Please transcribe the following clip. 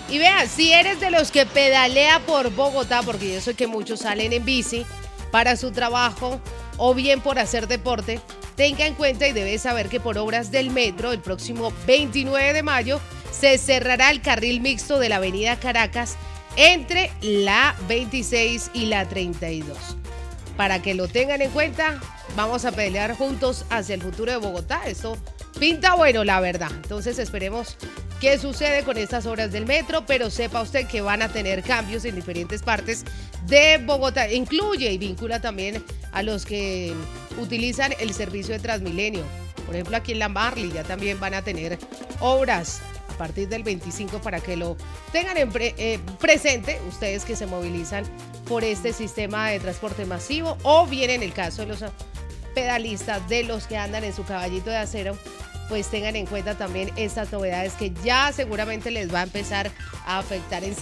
Y vea, si eres de los que pedalea por Bogotá, porque yo sé que muchos salen en bici para su trabajo o bien por hacer deporte, tenga en cuenta y debe saber que por obras del metro, el próximo 29 de mayo, se cerrará el carril mixto de la avenida Caracas entre la 26 y la 32. Para que lo tengan en cuenta, vamos a pelear juntos hacia el futuro de Bogotá. Esto pinta bueno, la verdad. Entonces esperemos qué sucede con estas obras del metro, pero sepa usted que van a tener cambios en diferentes partes de Bogotá. Incluye y vincula también a los que utilizan el servicio de Transmilenio. Por ejemplo, aquí en la Marley ya también van a tener obras a partir del 25 para que lo tengan en presente ustedes que se movilizan por este sistema de transporte masivo o bien en el caso de los pedalistas, de los que andan en su caballito de acero, pues tengan en cuenta también estas novedades que ya seguramente les va a empezar a afectar en sí.